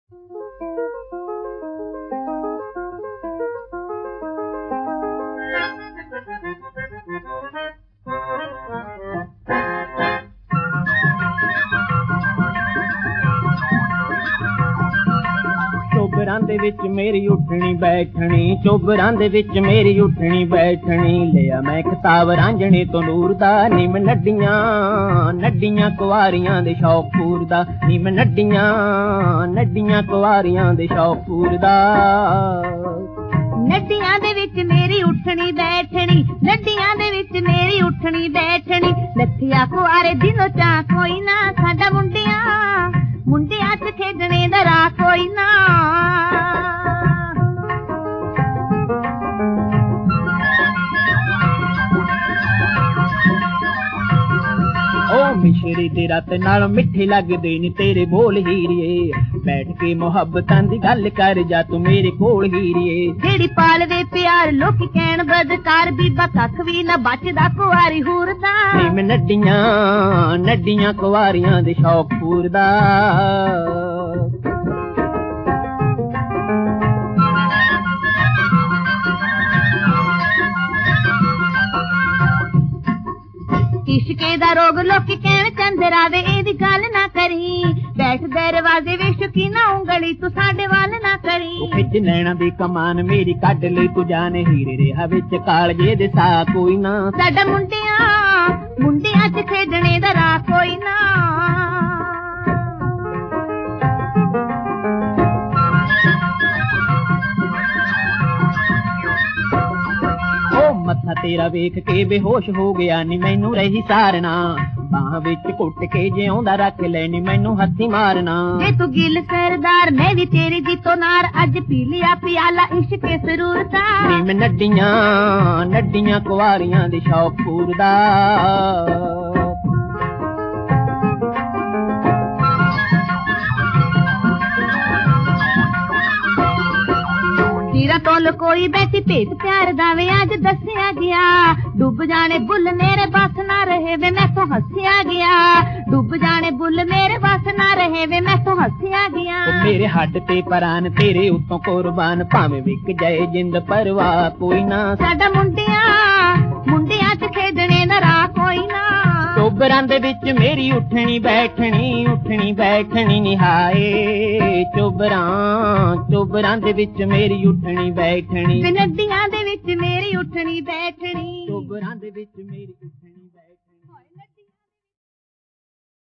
ਚੋਬਰਾਂ ਦੇ ਵਿੱਚ ਮੇਰੀ ਉੱਠਣੀ ਬੈਠਣੀ, ਚੋਬਰਾਂ ਦੇ ਵਿੱਚ ਮੇਰੀ ਉੱਠਣੀ ਬੈਠਣੀ। ਲਿਆ ਮੈਂ ਖਿਤਾਬ ਰਾਂਝਣੇ ਤੋਂ ਨੂਰ ਦਾ, ਨੀ ਮੈਂ ਨੱਡੀਆਂ ਨੱਡੀਆਂ ਕੁਆਰੀਆਂ ਦੇ ਸ਼ੌਕ ਪੂਰਦਾ, ਨੀ ਮੈਂ ਨੱਡੀਆਂ ਨੱਡੀਆਂ ਕੁਆਰੀਆਂ ਦੇ ਸ਼ੌਕ ਪੂਰਦਾ। ਨੱਡੀਆਂ ਦੇ ਵਿੱਚ ਮੇਰੀ ਉੱਠਣੀ ਬੈਠਣੀ, ਨੱਡੀਆਂ ਦੇ ਵਿੱਚ ਮੇਰੀ ਉੱਠਣੀ ਬੈਠਣੀ। ਲੱਥਿਆ ਕੁਆਰੇ ਦਿਨੋਂ ਚਾਹ ਕੋਈ ਨਾ, ਸਾਡਾ ਮੁੰਡਿਆਂ ਮੁੰਡਿਆਂ ਚ ਖੇਡਣੇ ਦਾ ਰਾਹ ਕੋਈ ਨਾ। ਓ ਮਿਸ਼ਰੀ ਦੇ ਰਤ ਨਾਲ ਮਿੱਠੇ ਲੱਗਦੇ ਨੇ ਤੇਰੇ ਬੋਲ ਹੀਰੀਏ, ਬੈਠ ਕੇ ਮੁਹੱਬਤਾਂ ਦੀ ਗੱਲ ਕਰ ਜਾ ਤੂੰ ਮੇਰੇ ਕੋਲ ਹੀਰੀਏ। ਜਿਹੜੀ ਪਾਲਵੇ ਪਿਆਰ ਲੋਕੀ ਕਹਿਣ ਬਦਕਾਰ, ਬੀਬਾ ਕੱਖ ਵੀ ਨਾ ਬਚਦਾ ਕੁਆਰੀ ਹੂਰਦਾ। ਨੀ ਮੈਂ ਨੱਡੀਆਂ ਨੱਡੀਆਂ ਕੁਆਰੀਆਂ ਦੇ ਸ਼ੌਕ ਪੂਰਦਾ। ਇਸ਼ਕੇ ਦਾ ਰੋਗ ਲੋਕੀ ਕਹਿਣ ਚੰਦਰਾਵੇ, ਇਹਦੀ ਗੱਲ ਨਾ ਕਰੀ। ਬੈਠ ਦਰਵਾਜ਼ੇ ਵੇ ਸ਼ੁਕੀਨਾ ਉਂਗਲੀ ਤੂੰ ਸਾਡੇ ਵੱਲ ਨਾ ਕਰੀ। ਉਹ ਖਿੱਚ ਨੈਣਾ ਦੀ ਕਮਾਨ ਮੇਰੀ ਕੱਢ ਲਈ ਤੂੰ ਜਾਨ, ਹੀਰੇ ਰਿਹਾ ਵਿੱਚ ਕਾਲਜੇ ਦੇ ਸਾ ਕੋਈ ਨਾ। ਸਾਡਾ ਮੁੰਡਿਆਂ ਮੁੰਡਿਆਂ ਚ ਖੇਡਣੇ ਦਾ ਰਾਹ ਕੋਈ ਨਾ। ਮੱਥਾ ਤੇਰਾ ਵੇਖ ਕੇ ਬੇਹੋਸ਼ ਹੋ ਗਿਆ ਨੀ ਮੈਨੂੰ ਰਹੀ ਸਾਰਨਾ, ਬਾਹਾਂ ਵਿੱਚ ਘੁੱਟ ਕੇ ਜਿਉਂਦਾ ਰੱਖ ਲੈ ਨੀ ਮੈਨੂੰ ਹੱਥੀ ਮਾਰਨਾ। ਜੇ ਤੂੰ ਗਿਲ ਸਰਦਾਰ ਮੈਂ ਵੀ ਤੇਰੀ ਜੀਤੋ ਨਾਰ, ਅੱਜ ਪੀ ਲਿਆ ਪਿਆਲਾ ਇਸ਼ਕੇ ਸਰੂਰ ਦਾ। ਨੀ ਮੈਂ ਨੱਡੀਆਂ ਨੱਡੀਆਂ ਕੁਆਰੀਆਂ ਦੇ ਸ਼ੌਕ ਪੂਰਦਾ। ਤੀਰਾ ਤੋਲ ਕੋਈ ਬੈਠੀ ਭੇਤ ਪਿਆਰ ਦਾ ਵੇ ਅੱਜ ਦੱਸਿਆ ਗਿਆ। ਡੁੱਬ ਜਾਣੇ ਬੁੱਲ ਮੇਰੇ ਬਸ ਨਾ ਰਹੇ ਵੇ ਮੈਂ ਤੋਂ ਹੱਸਿਆ ਗਿਆ। ਡੁੱਬ ਜਾਣੇ ਬੁੱਲ ਮੇਰੇ ਬਸ ਨਾ ਰਹੇ ਵੇ ਮੈਂ ਤੋਂ ਹੱਸਿਆ ਗਿਆ। ਮੇਰੇ ਹੱਡ ਤੇ ਪਰਾਨ ਤੇਰੇ ਉੱਤੋਂ ਕੁਰਬਾਨ, ਭਾਵੇਂ ਵਿਕ ਜਾਏ ਜਿੰਦ ਪਰਵਾਹ ਕੋਈ ਨਾ। ਸਾਡਾ ਮੁੰਡਿਆਂ ਮੁੰਡਿਆਂ ਚ ਖੇਡਣੇ ਦਾ ਰਾਹ ਕੋਈ ਨਾ। ਚੋਬਰਾਂ ਦੇ ਵਿੱਚ ਮੇਰੀ ਉੱਠਣੀ ਬੈਠਣੀ, ਉੱਠਣੀ ਬੈਠਣੀ ਨਿਹਾਏ। ਚੋਬਰਾਂ ਦੇ ਵਿੱਚ ਮੇਰੀ ਉੱਠਣੀ ਬੈਠਣੀ, ਨੱਡੀਆਂ ਦੇ ਵਿੱਚ ਮੇਰੀ ਉੱਠਣੀ ਬੈਠਣੀ। ਚੋਬਰਾਂ ਦੇ ਵਿੱਚ ਮੇਰੀ